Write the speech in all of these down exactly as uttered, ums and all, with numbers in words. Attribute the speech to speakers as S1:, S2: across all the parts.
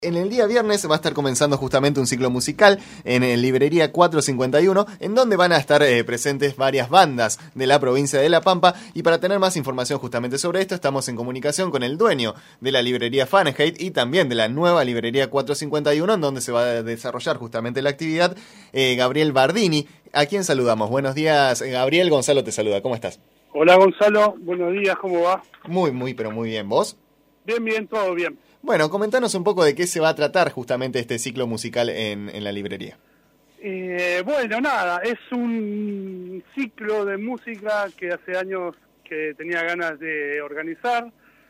S1: En el día viernes va a estar comenzando justamente un ciclo musical en el Librería cuatrocientos cincuenta y uno, en donde van a estar eh, presentes varias bandas de la provincia de La Pampa. Y para tener más información justamente sobre esto, estamos en comunicación con el dueño de la librería Fahrenheit y también de la nueva Librería cuatrocientos cincuenta y uno, en donde se va a desarrollar justamente la actividad, eh, Gabriel Bardini, a quien saludamos. Buenos días, Gabriel. Gonzalo te saluda. ¿Cómo estás?
S2: Hola, Gonzalo. Buenos días. ¿Cómo va?
S1: Muy, muy, pero muy bien. ¿Vos?
S2: Bien, bien, todo bien.
S1: Bueno, comentanos un poco de qué se va a tratar justamente este ciclo musical en, en la librería.
S2: Eh, bueno, nada, es un ciclo de música que hace años que tenía ganas de organizar.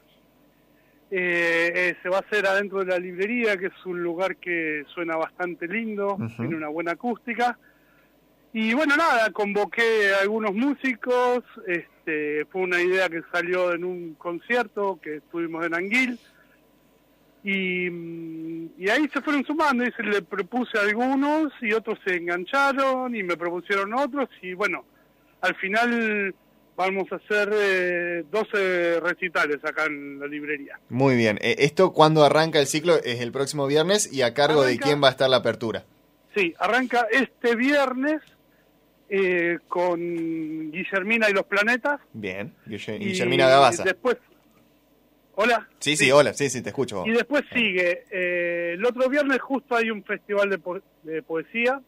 S2: Eh, eh, se va a hacer adentro de la librería, que es un lugar que suena bastante lindo, uh-huh. Tiene una buena acústica. Y bueno, nada, convoqué a algunos músicos, este, fue una idea que salió en un concierto que estuvimos en Anguil. Y, y ahí se fueron sumando y se le propuse a algunos y otros se engancharon y me propusieron otros y bueno, al final vamos a hacer eh, doce recitales acá en la librería.
S1: Muy bien, eh, ¿esto cuándo arranca el ciclo? Es el próximo viernes y a cargo arranca, de quién va a estar la apertura.
S2: Sí, arranca este viernes eh, con Guillermina y los Planetas.
S1: Bien, Guillermina Gabasa.
S2: Y después... Hola.
S1: Sí, sí, sí, hola, sí, sí, te escucho.
S2: Y después sigue, eh, el otro viernes justo hay un festival de, po de poesía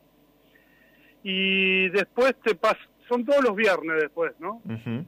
S2: y después te pas son todos los viernes después, ¿no? Uh-huh.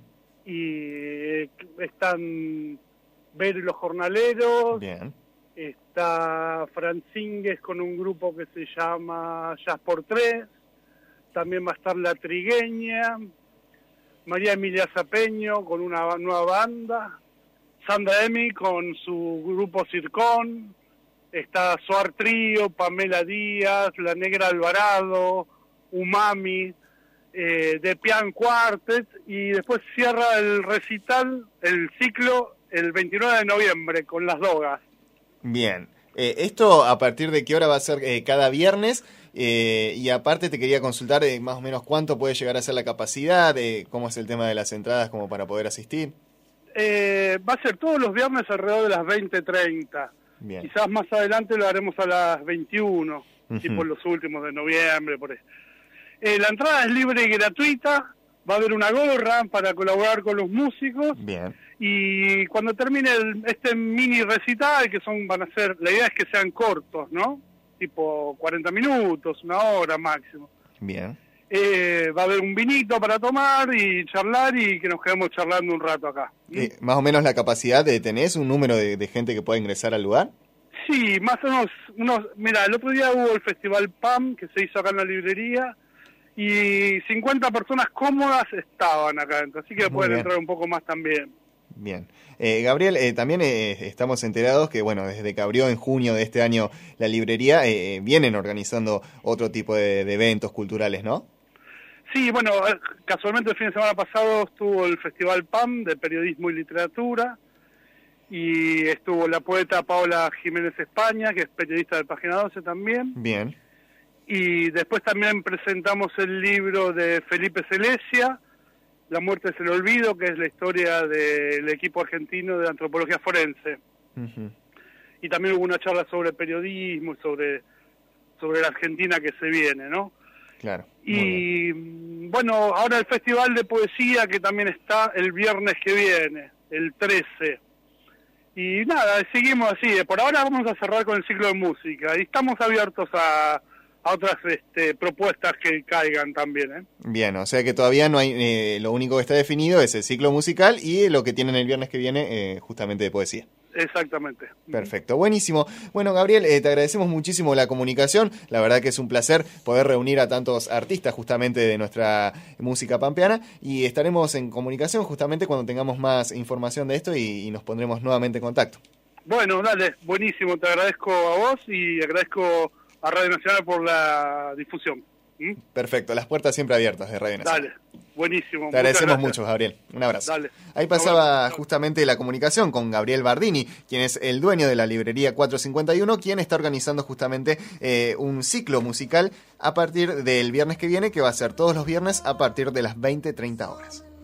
S2: Y están Ver y los Jornaleros,
S1: bien.
S2: Está Francingues con un grupo que se llama Jazz por Tres, también va a estar La Trigueña, María Emilia Zapeño con una nueva banda, Sandra Emi con su grupo Circón, está Soar Trío, Pamela Díaz, La Negra Alvarado, Umami, eh, The Pian Quartet, y después cierra el recital, el ciclo, el veintinueve de noviembre con Las Dogas.
S1: Bien, eh, ¿esto a partir de qué hora va a ser eh, cada viernes? Eh, y aparte te quería consultar eh, más o menos cuánto puede llegar a ser la capacidad, eh, cómo es el tema de las entradas como para poder asistir.
S2: Eh, va a ser todos los viernes alrededor de las veinte treinta. Quizás más adelante lo haremos a las veintiuno, uh-huh. Tipo los últimos de noviembre, por ahí. Eh, la entrada es libre y gratuita, va a haber una gorra para colaborar con los músicos.
S1: Bien.
S2: Y cuando termine el, este mini recital, que son van a ser, la idea es que sean cortos, ¿no? Tipo cuarenta minutos, una hora máximo.
S1: Bien.
S2: Eh, va a haber un vinito para tomar y charlar y que nos quedemos charlando un rato acá.
S1: Eh, ¿Más o menos la capacidad de tenés un número de, de gente que pueda ingresar al lugar?
S2: Sí, más o menos, unos, mira, el otro día hubo el Festival P A M que se hizo acá en la librería y cincuenta personas cómodas estaban acá adentro, así que Muy pueden bien. entrar un poco más también.
S1: Bien. Eh, Gabriel, eh, también eh, estamos enterados que, bueno, desde que abrió en junio de este año la librería, eh, vienen organizando otro tipo de, de eventos culturales, ¿no?
S2: Sí, bueno, casualmente el fin de semana pasado estuvo el Festival P A M de Periodismo y Literatura y estuvo la poeta Paola Jiménez España, que es periodista de Página doce también.
S1: Bien.
S2: Y después también presentamos el libro de Felipe Celesia, La muerte es el olvido, que es la historia del equipo argentino de antropología forense. Uh-huh. Y también hubo una charla sobre periodismo y sobre, sobre la Argentina que se viene, ¿no?
S1: Claro.
S2: Y bueno, ahora el Festival de Poesía que también está el viernes que viene, el trece. Y nada, seguimos así. Por ahora vamos a cerrar con el ciclo de música y estamos abiertos a, a otras este, propuestas que caigan también, ¿eh?
S1: Bien, o sea que todavía no hay, eh, lo único que está definido es el ciclo musical y lo que tienen el viernes que viene eh, justamente de poesía.
S2: Exactamente.
S1: Perfecto, buenísimo. Bueno, Gabriel, eh, te agradecemos muchísimo la comunicación. La verdad que es un placer poder reunir a tantos artistas justamente de nuestra música pampeana y estaremos en comunicación justamente cuando tengamos más información de esto y, y nos pondremos nuevamente en contacto.
S2: Bueno, dale, buenísimo. Te agradezco a vos y agradezco a Radio Nacional por la difusión. ¿Mm?
S1: Perfecto, las puertas siempre abiertas de Radio Nacional.
S2: Dale. Buenísimo.
S1: Te agradecemos mucho, Gabriel. Un abrazo.
S2: Dale.
S1: Ahí pasaba justamente la comunicación con Gabriel Bardini, quien es el dueño de la librería cuatrocientos cincuenta y uno, quien está organizando justamente eh, un ciclo musical a partir del viernes que viene, que va a ser todos los viernes a partir de las veinte treinta horas.